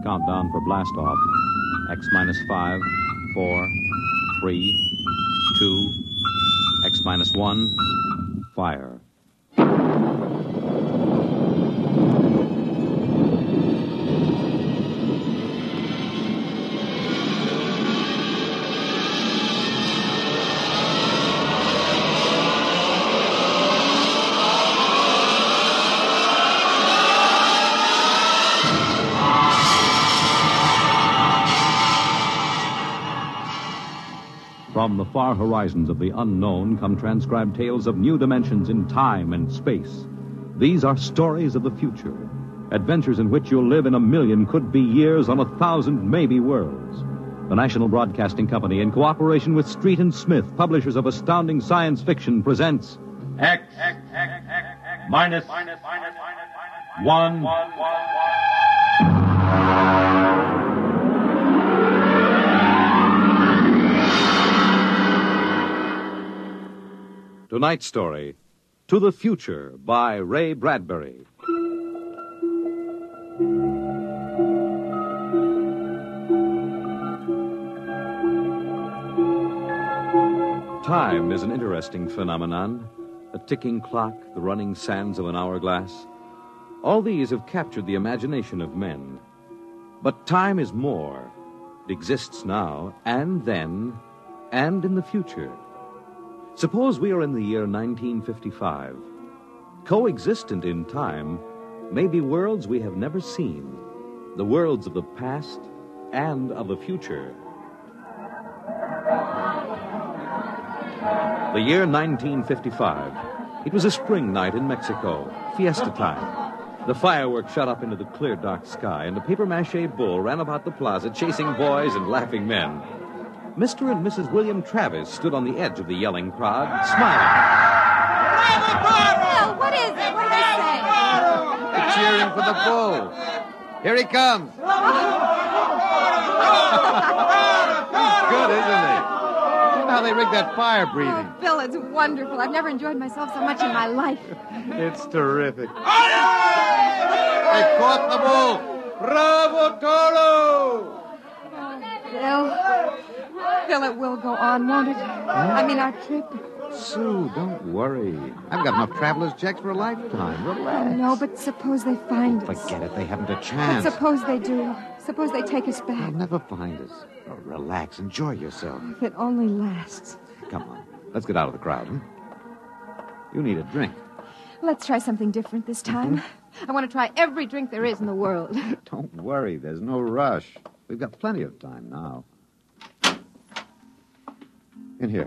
Countdown for blast off. X minus 5, 4, 3, 2, X minus 1, fire. From the far horizons of the unknown come transcribed tales of new dimensions in time and space. These are stories of the future, adventures in which you'll live in 1,000,000 could-be years on 1,000 maybe worlds. The National Broadcasting Company, in cooperation with Street and Smith, publishers of astounding science fiction, presents X minus 1. Tonight's story, To the Future, by Ray Bradbury. Time is an interesting phenomenon. A ticking clock, the running sands of an hourglass. All these have captured the imagination of men. But time is more. It exists now, and then, and in the future. Suppose we are in the year 1955. Coexistent in time may be worlds we have never seen, the worlds of the past and of the future. The year 1955. It was a spring night in Mexico, fiesta time. The fireworks shot up into the clear, dark sky, and a papier-mâché bull ran about the plaza chasing boys and laughing men. Mr. and Mrs. William Travis stood on the edge of the yelling crowd, smiling. Bill, what is it? What did they say? They're cheering for the bull. Here he comes. He's good, isn't he? You know how they rig that fire breathing. Oh, Bill, it's wonderful. I've never enjoyed myself so much in my life. It's terrific. They caught the bull. Bravo, Toro! Bill, it will go on, won't it? I mean, our trip. Sue, don't worry. I've got enough traveler's checks for a lifetime. Relax. No, but suppose they find us. Forget it. They haven't a chance. But suppose they do. Suppose they take us back. They'll never find us. Oh, relax. Enjoy yourself. If it only lasts. Come on. Let's get out of the crowd, huh? You need a drink. Let's try something different this time. I want to try every drink there is in the world. Don't worry. There's no rush. We've got plenty of time now. In here.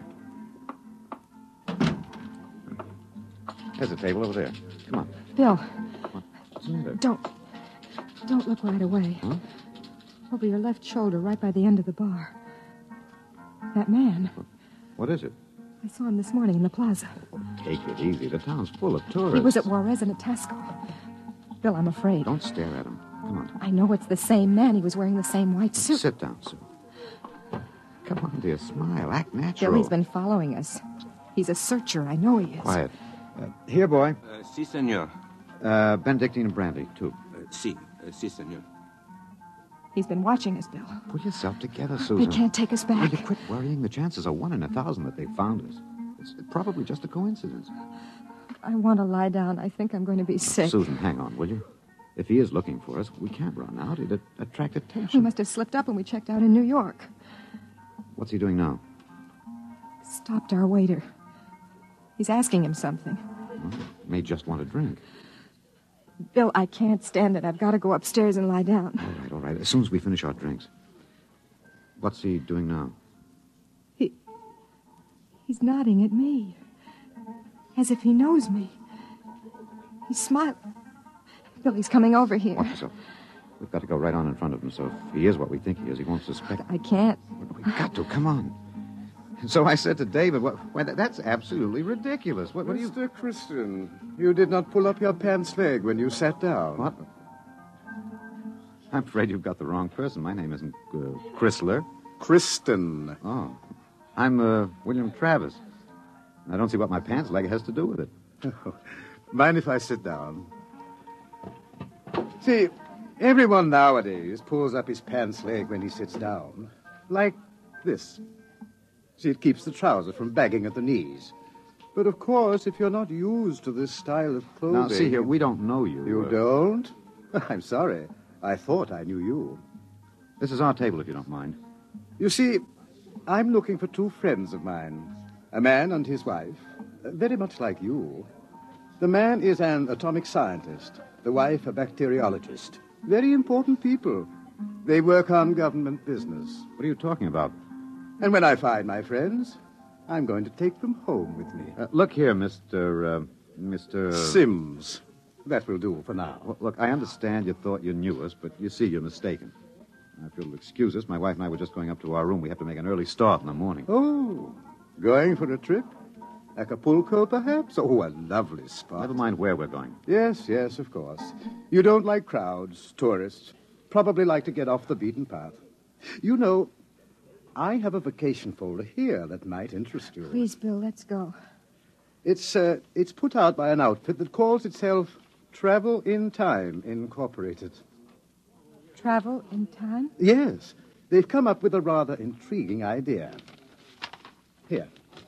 There's a table over there. Come on. Bill. What's the matter? Don't look right away. Huh? Over your left shoulder, right by the end of the bar. That man. What is it? I saw him this morning in the plaza. Take it easy. The town's full of tourists. He was at Juarez and at Tasco. Bill, I'm afraid. Don't stare at him. Come on. I know it's the same man. He was wearing the same white suit. Sit down, Sue. Come on, dear. Smile. Act natural. Bill, he's been following us. He's a searcher. I know he is. Quiet. Here, boy. Si, senor. Benedictine and brandy, too. Si, senor. He's been watching us, Bill. Pull yourself together, Susan. They can't take us Will back. you quit worrying? The chances are 1 in 1,000 that they found us. It's probably just a coincidence. I want to lie down. I think I'm going to be sick. Susan, hang on, will you? If he is looking for us, we can't run out. It'd attract We attention. must have slipped up when we checked out in New York. What's he doing now? Stopped our waiter. He's asking him something. Well, may just want a drink. Bill, I can't stand it. I've got to go upstairs and lie down. All right. As soon as we finish our drinks. What's he doing now? He's nodding at me. As if he knows me. He's smiling. Bill, he's coming over here. Watch yourself. We've got to go right on in front of him, so if he is what we think he is, he won't suspect. I can't. We've got to. Come on. And so I said to David, that's absolutely ridiculous. What do you... Mr. Christian, you did not pull up your pants leg when you sat down. What? I'm afraid you've got the wrong person. My name isn't Chrysler. Kristen. Oh. I'm William Travis. I don't see what my pants leg has to do with it. Mind if I sit down? See, Everyone nowadays pulls up his pants leg when he sits down. Like this. See, it keeps the trousers from bagging at the knees. But of course, if you're not used to this style of clothing... Now, see here, we don't know you. You don't? I'm sorry. I thought I knew you. This is our table, if you don't mind. You see, I'm looking for two friends of mine. A man and his wife. Very much like you. The man is an atomic scientist. The wife, a bacteriologist. Very important people. They work on government business. What are you talking about? And when I find my friends, I'm going to take them home with me. Look here, Mr. Sims. That will do for now. Well, look, I understand you thought you knew us, but you see, you're mistaken. If you'll excuse us, my wife and I were just going up to our room. We have to make an early start in the morning. Oh, going for a trip? Acapulco, perhaps? Oh, a lovely spot. Never mind where we're going. Yes, of course. You don't like crowds, tourists. Probably like to get off the beaten path. You know, I have a vacation folder here that might interest you. Please, Bill, let's go. It's put out by an outfit that calls itself Travel in Time, Incorporated. Travel in time? Yes. They've come up with a rather intriguing idea. Here.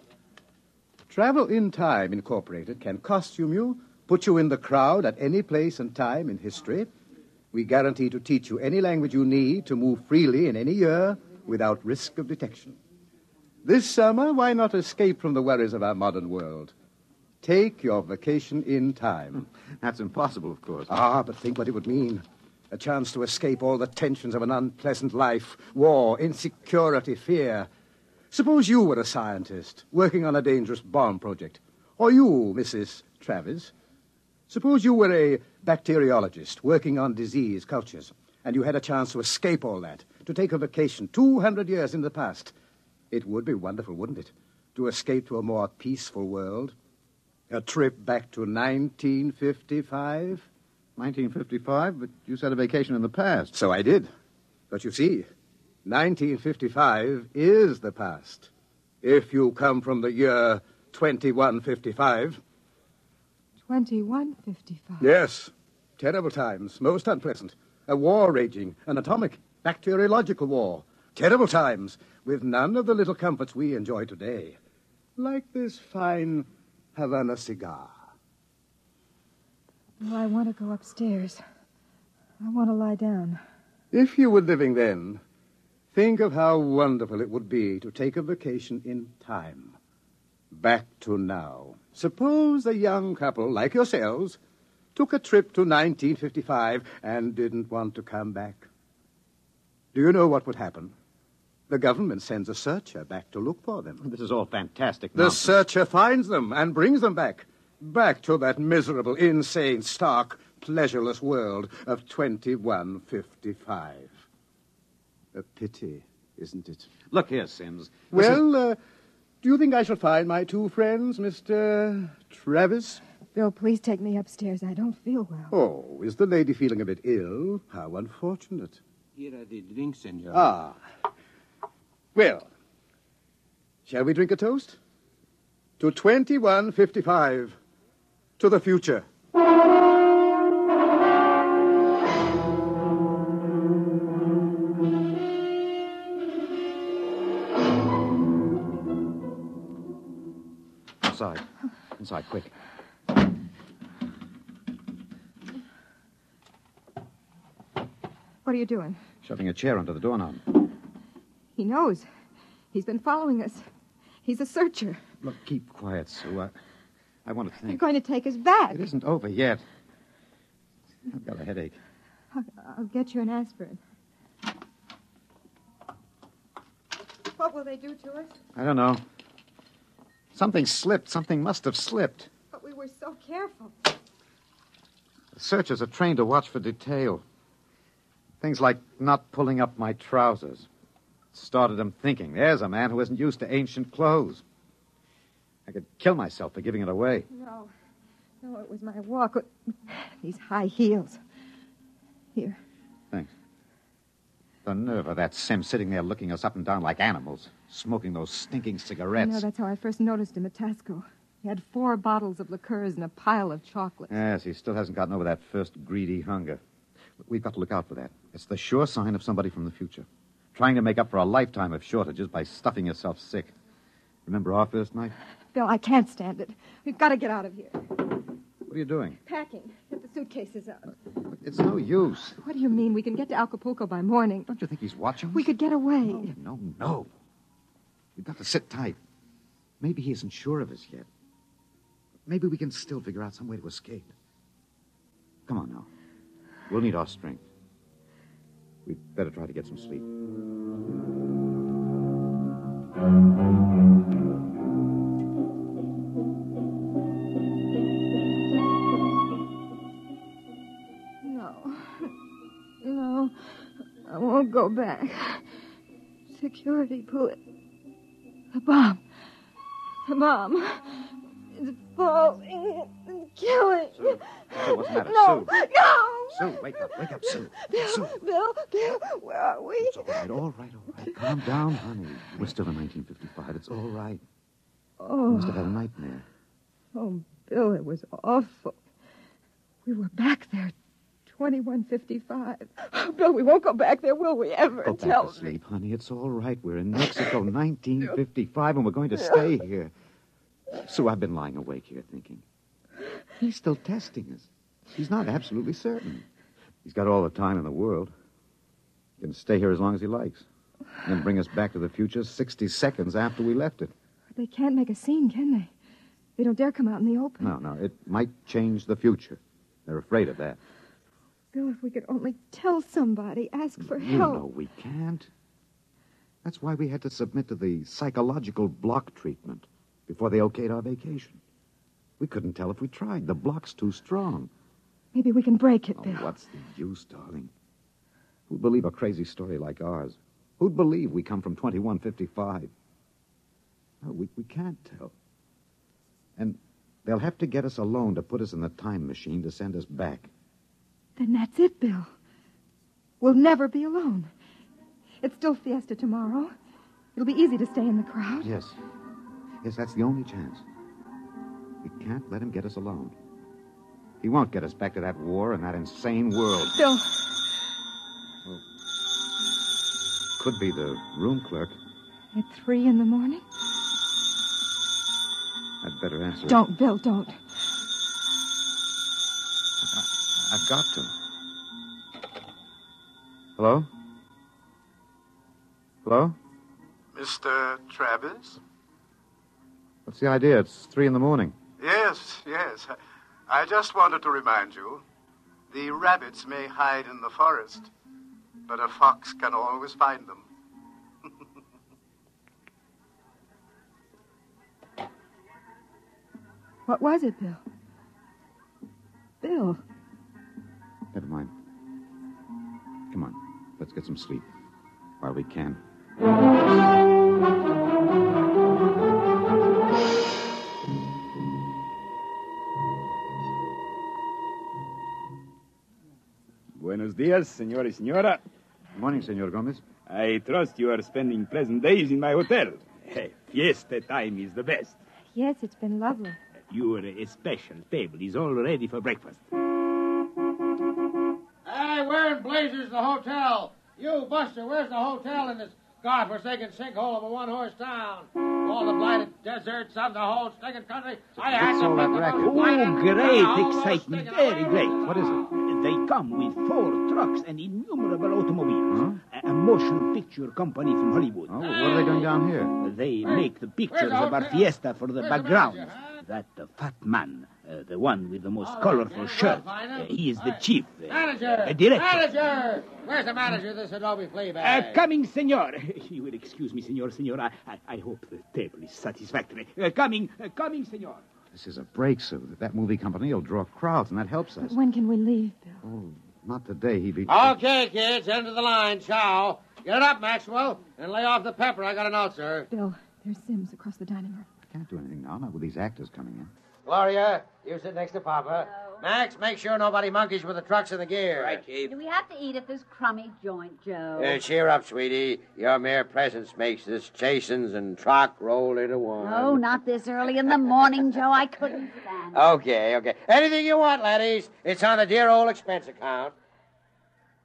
Travel in Time, Incorporated can costume you, put you in the crowd at any place and time in history. We guarantee to teach you any language you need to move freely in any year without risk of detection. This summer, why not escape from the worries of our modern world? Take your vacation in time. That's impossible, of course. But think what it would mean. A chance to escape all the tensions of an unpleasant life. War, insecurity, fear. Suppose you were a scientist working on a dangerous bomb project. Or you, Mrs. Travis. Suppose you were a bacteriologist working on disease cultures, and you had a chance to escape all that, to take a vacation 200 years in the past. It would be wonderful, wouldn't it, to escape to a more peaceful world? A trip back to 1955? 1955? But you said a vacation in the past. So I did. But you see, 1955 is the past. If you come from the year 2155. 2155? Yes. Terrible times, most unpleasant. A war raging, an atomic, bacteriological war. Terrible times, with none of the little comforts we enjoy today. Like this fine Havana cigar. Well, I want to go upstairs. I want to lie down. If you were living then, think of how wonderful it would be to take a vacation in time. Back to now. Suppose a young couple like yourselves took a trip to 1955 and didn't want to come back. Do you know what would happen? The government sends a searcher back to look for them. This is all fantastic The nonsense. searcher finds them and brings them back. Back to that miserable, insane, stark, pleasureless world of 2155. A pity, isn't it? Look here, Sims. Do you think I shall find my two friends, Mr. Travis? Bill, please take me upstairs. I don't feel well. Oh, is the lady feeling a bit ill? How unfortunate. Here are the drinks, senor. Well, shall we drink a toast? To 2155. To the future. Inside. Inside, quick. What are you doing? Shoving a chair under the doorknob. He knows. He's been following us. He's a searcher. Look, keep quiet, Sue. I want to They're think. going to take us back. It isn't over yet. I've got a headache. I'll get you an aspirin. What will they do to us? I don't know. Something slipped. Something must have slipped. But we were so careful. The searchers are trained to watch for detail. Things like not pulling up my trousers. Started them thinking, there's a man who isn't used to ancient clothes. I could kill myself for giving it away. No, it was my walk. These high heels. Here. Thanks. The nerve of that Sim sitting there looking us up and down like animals, smoking those stinking cigarettes. I know, that's how I first noticed him at Tasco. He had 4 bottles of liqueurs and a pile of chocolates. Yes, he still hasn't gotten over that first greedy hunger. We've got to look out for that. It's the sure sign of somebody from the future. Trying to make up for a lifetime of shortages by stuffing yourself sick. Remember our first night? Bill, I can't stand it. We've got to get out of here. What are you doing? Packing. Get the suitcases out. It's no use. What do you mean? We can get to Acapulco by morning. Don't you think he's watching us? We could get away. No. We've got to sit tight. Maybe he isn't sure of us yet. Maybe we can still figure out some way to escape. Come on now. We'll need our strength. We'd better try to get some sleep. No, I won't go back. Security, pull it. The bomb is falling and killing. Sue, what's the matter? No, Sue. no. Sue, wake up, Sue. Bill, Sue. Bill, where are we? It's all right. Calm down, honey. We're still in 1955. It's all right. Oh. You must have had a nightmare. Oh, Bill, it was awful. We were back there, 2155. Oh, Bill, we won't go back there, will we ever? Go Tell back to me. sleep, honey. It's all right. We're in Mexico, 1955, and we're going to stay here. Sue, I've been lying awake here thinking. He's still testing us. He's not absolutely certain. He's got all the time in the world. He can stay here as long as he likes. And then bring us back to the future 60 seconds after we left it. They can't make a scene, can they? They don't dare come out in the open. No. It might change the future. They're afraid of that. Bill, if we could only tell somebody, ask for help. No, we can't. That's why we had to submit to the psychological block treatment before they okayed our vacation. We couldn't tell if we tried. The block's too strong. Maybe we can break it, Oh, Bill. what's the use, darling? Who'd believe a crazy story like ours? Who'd believe we come from 2155? No, we can't tell. And they'll have to get us alone to put us in the time machine to send us back. Then that's it, Bill. We'll never be alone. It's still Fiesta tomorrow. It'll be easy to stay in the crowd. Yes, that's the only chance. We can't let him get us alone. He won't get us back to that war and that insane world. Bill. Could be the room clerk. At 3 in the morning? I'd better answer. Don't, Bill, don't. I've got to. Hello? Hello? Mr. Travis? What's the idea? It's 3 in the morning. Yes. I just wanted to remind you, the rabbits may hide in the forest, but a fox can always find them. What was it, Bill? Bill. Never mind. Come on. Let's get some sleep. While we can. Buenos dias, senor y señora. Good morning, Senor Gomez. I trust you are spending pleasant days in my hotel. Fiesta time is the best. Yes, it's been lovely. Your special table is all ready for breakfast. Hey, where in blazes the hotel? You, Buster, where's the hotel in this godforsaken sinkhole of a one-horse town? All the blighted deserts of the whole stinking country. I had What's to all that pick racket? the most blighted Oh, great town, excitement, almost very great. What is it? They come with 4 trucks and innumerable automobiles. A motion picture company from Hollywood. Oh, what are they doing down here? They make the pictures the of our hotel? fiesta for the Where's the background. manager, huh? That fat man, the one with the most colorful shirt, he is the chief. Manager! Director. Manager! Where's the manager of this Adobe flea bag? Coming, senor. You will excuse me, senor. I hope the table is satisfactory. Coming, senor. This is a break, Sue. That movie company will draw crowds, and that helps us. When can we leave, Bill? Oh, not today. He'd be... Okay, kids, end of the line. Ciao. Get it up, Maxwell, and lay off the pepper. I got a note, sir. Bill, there's Sims across the dining room. I can't do anything now, not with these actors coming in. Gloria, you sit next to Papa. Max, make sure nobody monkeys with the trucks and the gear. Right, Chief. Do we have to eat at this crummy joint, Joe? Cheer up, sweetie. Your mere presence makes this chasins and truck roll into one. Oh, not this early in the morning, Joe. I couldn't stand it. Okay. Anything you want, laddies. It's on the dear old expense account.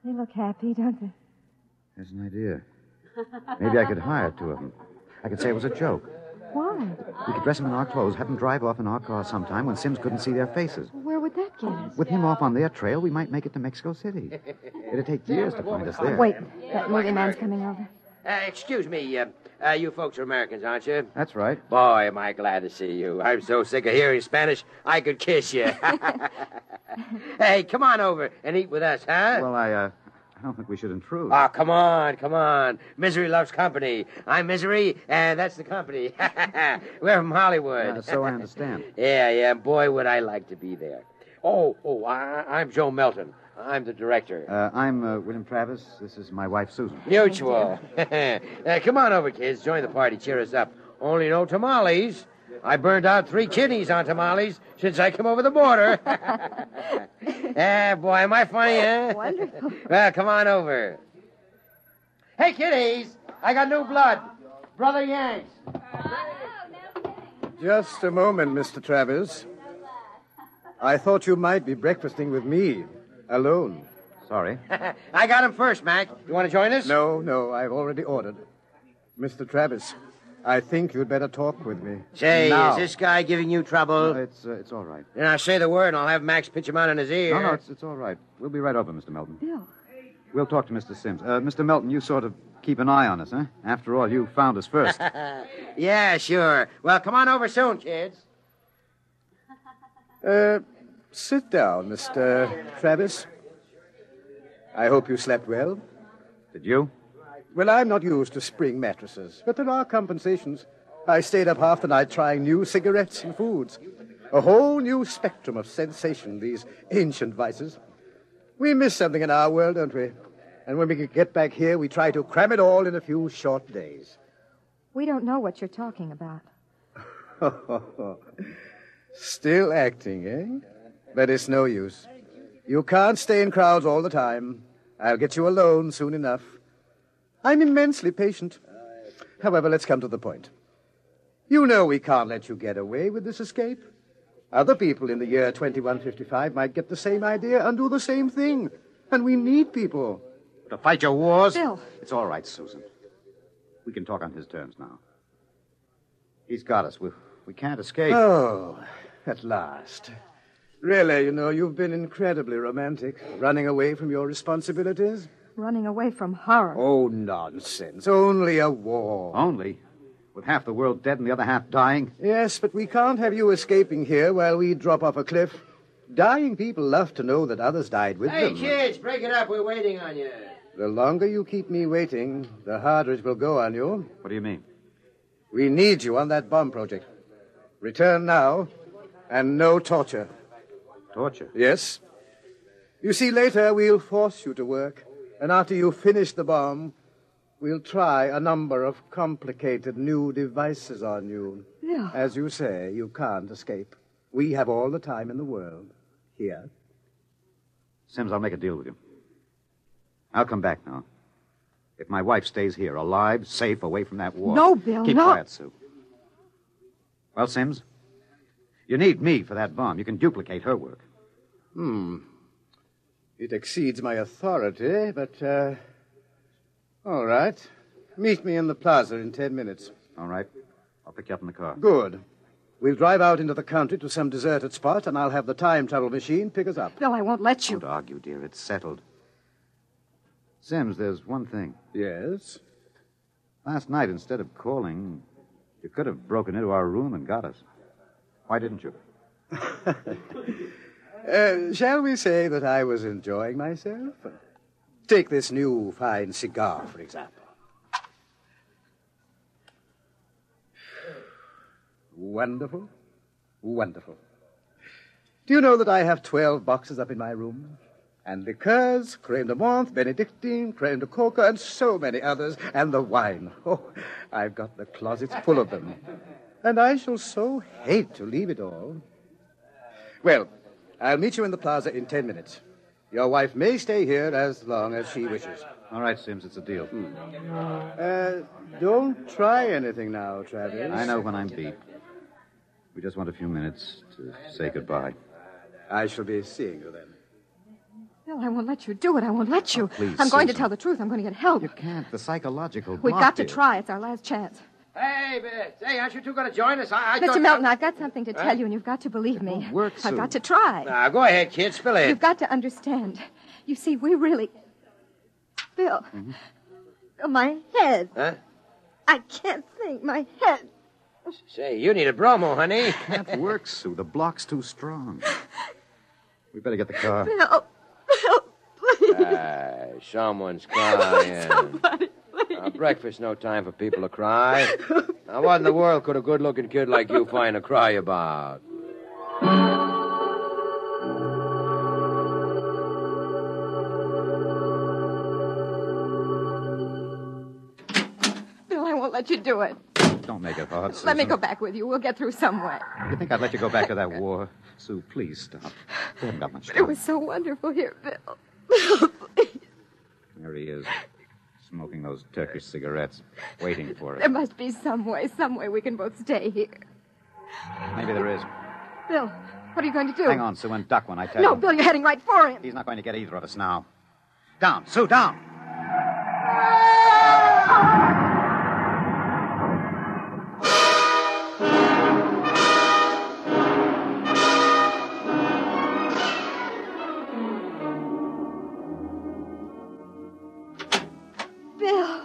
They look happy, don't they? There's an idea. Maybe I could hire two of them. I could say it was a joke. Why? We could dress them in our clothes, have them drive off in our car sometime when Sims couldn't see their faces. Where would that get us? With him off on their trail, we might make it to Mexico City. It'd take years to find us there. Wait, that movie man's coming over. Excuse me, you folks are Americans, aren't you? That's right. Boy, am I glad to see you. I'm so sick of hearing Spanish, I could kiss you. Hey, come on over and eat with us, huh? Well, I don't think we should intrude. Oh, come on. Misery loves company. I'm Misery, and that's the company. We're from Hollywood. So I understand. Yeah. Boy, would I like to be there. I'm Joe Melton. I'm the director. I'm William Travis. This is my wife, Susan. Mutual. Come on over, kids. Join the party. Cheer us up. Only no tamales. I burned out 3 kidneys on tamales since I came over the border. Boy, am I funny, huh? Wonderful. Well, come on over. Hey, kiddies. I got new blood. Brother Yanks. Just a moment, Mr. Travis. I thought you might be breakfasting with me, alone. Sorry. I got him first, Mac. You want to join us? No, I've already ordered. Mr. Travis, I think you'd better talk with me. Say, now. Is this guy giving you trouble? It's all right. Then I'll say the word, and I'll have Max pitch him out in his ear. No, it's all right. We'll be right over, Mr. Melton. Bill. We'll talk to Mr. Sims. Mr. Melton, you sort of keep an eye on us, huh? After all, you found us first. Yeah, sure. Well, come on over soon, kids. Sit down, Mr. Travis. I hope you slept well. Did you? Well, I'm not used to spring mattresses, but there are compensations. I stayed up half the night trying new cigarettes and foods. A whole new spectrum of sensation, these ancient vices. We miss something in our world, don't we? And when we get back here, we try to cram it all in a few short days. We don't know what you're talking about. Still acting, eh? But it's no use. You can't stay in crowds all the time. I'll get you alone soon enough. I'm immensely patient. However, let's come to the point. You know we can't let you get away with this escape. Other people in the year 2155 might get the same idea and do the same thing. And we need people. To fight your wars? Bill. It's all right, Susan. We can talk on his terms now. He's got us. We can't escape. Oh, at last. Really, you've been incredibly romantic, running away from your responsibilities. Running away from horror. Oh, nonsense. Only a war. Only? With half the world dead and the other half dying? Yes, but we can't have you escaping here while we drop off a cliff. Dying people love to know that others died with them. Hey, kids, break it up. We're waiting on you. The longer you keep me waiting, the harder it will go on you. What do you mean? We need you on that bomb project. Return now, and no torture. Torture? Yes. You see, later we'll force you to work, and after you finish the bomb, we'll try a number of complicated new devices on you. Yeah. As you say, you can't escape. We have all the time in the world. Here. Sims, I'll make a deal with you. I'll come back now. If my wife stays here, alive, safe, away from that war. No, Bill, Keep no. quiet, Sue. Well, Sims, you need me for that bomb. You can duplicate her work. It exceeds my authority, but, all right. Meet me in the plaza in 10 minutes. All right. I'll pick you up in the car. Good. We'll drive out into the country to some deserted spot, and I'll have the time travel machine pick us up. Bill, I won't let you. Don't argue, dear. It's settled. Sims, there's one thing. Yes? Last night, instead of calling, you could have broken into our room and got us. Why didn't you? Shall we say that I was enjoying myself? Take this new fine cigar, for example. Wonderful. Wonderful. Do you know that I have 12 boxes up in my room? And liqueurs, creme de menthe, Benedictine, creme de coca, and so many others. And the wine. Oh, I've got the closets full of them. And I shall so hate to leave it all. Well, I'll meet you in the plaza in 10 minutes. Your wife may stay here as long as she wishes. All right, Sims, it's a deal. Don't try anything now, Travis. I know when I'm beat. We just want a few minutes to say goodbye. I shall be seeing you then. Bill, I won't let you do it. I won't let you. please, I'm going to Susan. tell the truth. I'm going to get help. You can't. The psychological We've block got to here. try. It's our last chance. Hey, aren't you two going to join us? I Mr. don't... Melton, I've got something to tell you, and you've got to believe me. won't work, I've Sue. got to try. Now, go ahead, kid. Spill it. You've got to understand. You see, we really... Bill. Bill, my head. Huh? I can't think. My head. Say, you need a bromo, honey. Can't work, Sue. The block's too strong. We better get the car. Bill. Bill, please. Someone's crying. Somebody, please. Breakfast, no time for people to cry. Now, what in the world could a good-looking kid like you find to cry about? Bill, I won't let you do it. Don't make it hard, Susan. Let me go back with you. We'll get through some way. You think I'd let you go back to that war? Sue, please stop. We haven't got much But time. it was so wonderful here, Bill. Bill, please. There he is, smoking those Turkish cigarettes, waiting for There us. must be some way we can both stay here. Maybe there is. Bill, what are you going to do? Hang on, Sue, and duck when I tell No, you. Bill, you're heading right for him. He's not going to get either of us now. Down, Sue, down. Bill.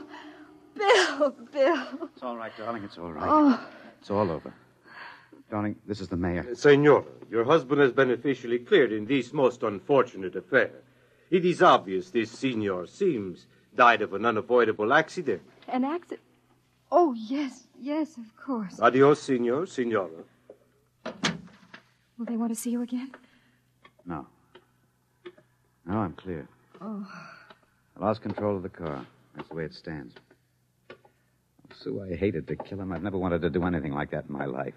It's all right, darling. It's all right. Oh, It's all over. Darling, this is the mayor. Senora, your husband has been officially cleared in this most unfortunate affair. It is obvious this senor Sims died of an unavoidable accident. an accident. Oh, yes, of course. Adios, senor, senora. Will they want to see you again? No. No, I'm clear. Oh. I lost control of the car. That's the way it stands. Sue, I hated to kill him. I've never wanted to do anything like that in my life.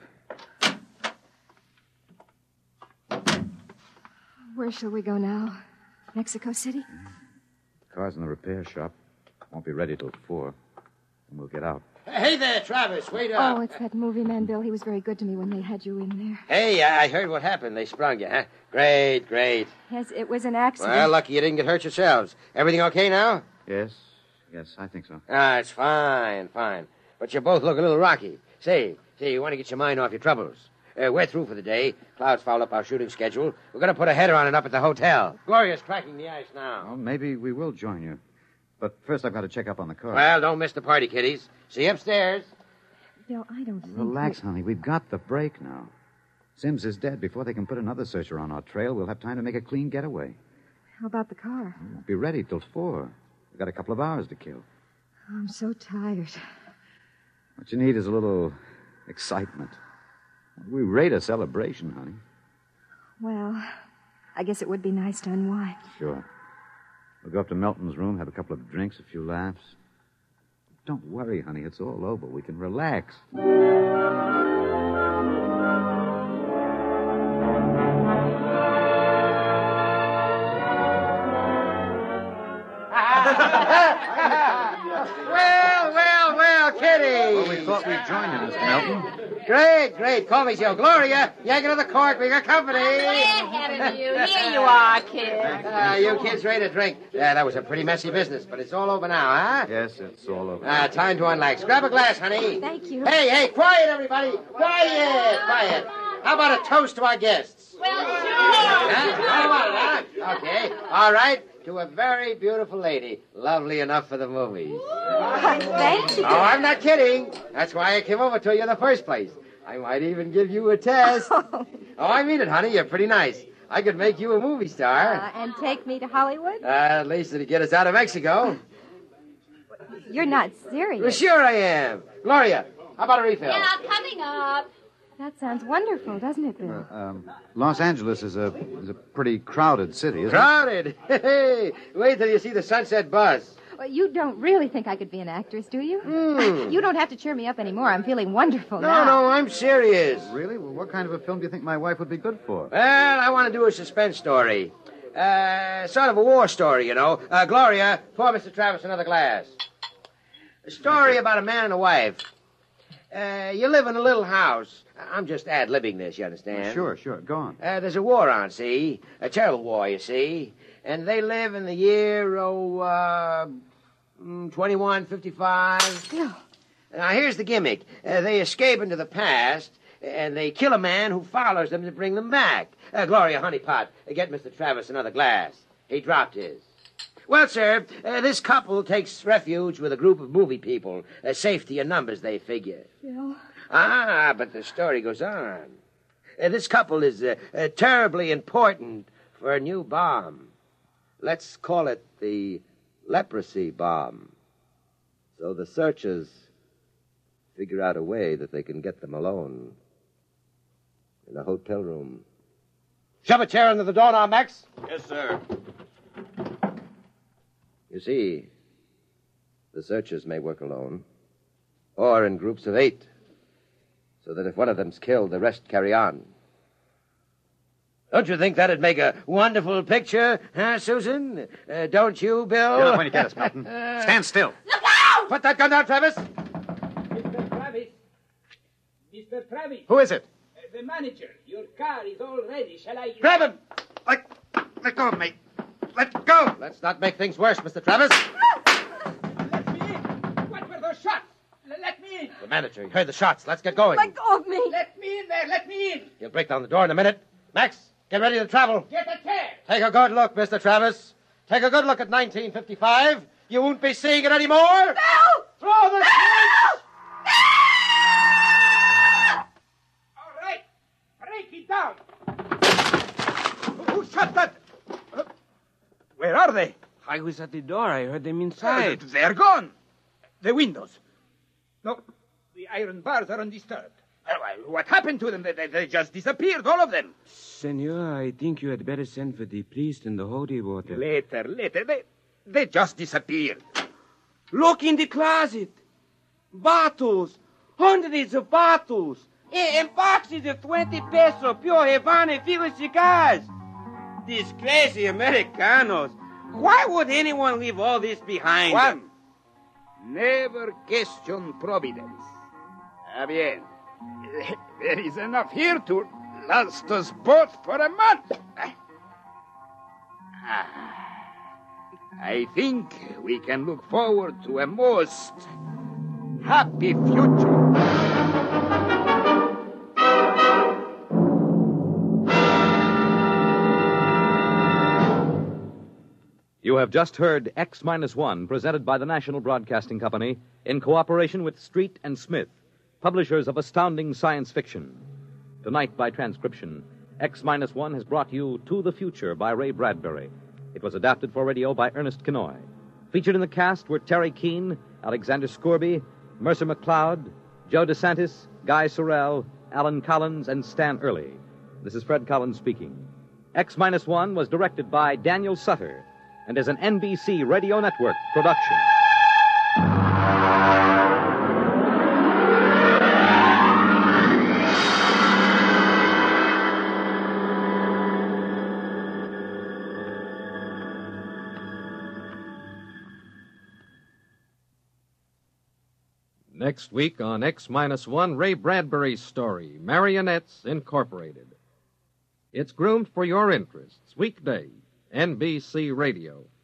Where shall we go now? Mexico City? The car's in the repair shop. Won't be ready till 4. And we'll get out. Hey there, Travis. Wait up. Oh, it's that movie man, Bill. He was very good to me when they had you in there. Hey, I heard what happened. They sprung you, huh? Great. Yes, it was an accident. Well, lucky you didn't get hurt yourselves. Everything okay now? Yes, I think so. It's fine. But you both look a little rocky. Say, you want to get your mind off your troubles. We're through for the day. Clouds fouled up our shooting schedule. We're going to put a header on it up at the hotel. Gloria's cracking the ice now. Well, maybe we will join you. But first I've got to check up on the car. Well, don't miss the party, kiddies. See you upstairs. Bill, I don't think... Relax, honey. We've got the break now. Sims is dead. Before they can put another searcher on our trail, we'll have time to make a clean getaway. How about the car? We won't be ready till 4. We've got a couple of hours to kill. I'm so tired. What you need is a little excitement. We rate a celebration, honey. Well, I guess it would be nice to unwind. Sure. We'll go up to Melton's room, have a couple of drinks, a few laughs. Don't worry, honey. It's all over. We can relax. Well, Kitty. Well, we thought we'd join you, Mr. Melton. Great. Call me Joe. Gloria, yank another cork. We got company. We're having you. Here you are, kid. You kids ready to drink? Yeah, that was a pretty messy business, but it's all over now, huh? Yes, it's all over. Time to unlax. Grab a glass, honey. Thank you. Hey, quiet, everybody. Quiet. How about a toast to our guests? Well, sure. Huh? Okay. All right. To a very beautiful lady. Lovely enough for the movies. Thank you. Oh, I'm not kidding. That's why I came over to you in the first place. I might even give you a test. Oh, I mean it, honey. You're pretty nice. I could make you a movie star. And take me to Hollywood? At least it'd get us out of Mexico. You're not serious. Well, sure I am. Gloria, how about a refill? Yeah, coming up. That sounds wonderful, doesn't it, Bill? Los Angeles is a pretty crowded city, isn't Crowded. Hey, wait till you see the sunset buzz. Well, you don't really think I could be an actress, do you? You don't have to cheer me up anymore. I'm feeling wonderful now. No, I'm serious. it? Really? Well, what kind of a film do you think my wife would be good for? Well, I want to do a suspense story. Sort of a war story, you know. Gloria, pour Mr. Travis another glass. A story about a man and a wife. You live in a little house. I'm just ad-libbing this, you understand? Sure. Go on. There's a war on, see? A terrible war, you see. And they live in the year, 2155. Bill. Now, here's the gimmick. They escape into the past, and they kill a man who follows them to bring them back. Gloria Honeypot, get Mr. Travis another glass. He dropped his. Well, sir, this couple takes refuge with a group of movie people. Safety in numbers, they figure. Bill. Ah, but the story goes on. This couple is terribly important for a new bomb. Let's call it the leprosy bomb. So the searchers figure out a way that they can get them alone in a hotel room. Shove a chair under the door now, Max. Yes, sir. You see, the searchers may work alone, or in groups of 8, so that if one of them's killed, the rest carry on. Don't you think that'd make a wonderful picture, huh, Susan? Don't you, Bill? You're not going to get us, Milton. Stand still. Look out! Put that gun down, Travis. Mr. Travis. Mr. Travis. Who is it? The manager. Your car is all ready. Shall I... Grab him! Let go of me. Let go! Let's not make things worse, Mr. Travis. Let me in. What were those shots? Let me in. The manager, he heard the shots. Let's get going. Let go of me. Let me in there. Let me in. He'll break down the door in a minute. Max, get ready to travel. Get a chair. Take a good look, Mr. Travis. Take a good look at 1955. You won't be seeing it anymore. Bill! Throw the switch! All right. Break it down. Who shot that? Where are they? I was at the door. I heard them inside. They're gone. The windows. No, the iron bars are undisturbed. What happened to them? They just disappeared, all of them. Senor, I think you had better send for the priest and the holy water. Later. They just disappeared. Look in the closet. Bottles. Hundreds of bottles. And boxes of 20 peso pure Havana filler cigars. These crazy Americanos. Why would anyone leave all this behind? Juan, never question providence. Bien. There is enough here to last us both for a month. I think we can look forward to a most happy future. You have just heard X-1, presented by the National Broadcasting Company in cooperation with Street and Smith, publishers of astounding science fiction. Tonight, by transcription, X-1 has brought you To the Future by Ray Bradbury. It was adapted for radio by Ernest Kinoy. Featured in the cast were Terry Keane, Alexander Scorby, Mercer McLeod, Joe DeSantis, Guy Sorrell, Alan Collins, and Stan Early. This is Fred Collins speaking. X-1 was directed by Daniel Sutter and is an NBC Radio Network production. Next week on X-1, Ray Bradbury's story, Marionettes Incorporated. It's groomed for your interests. Weekday, NBC Radio.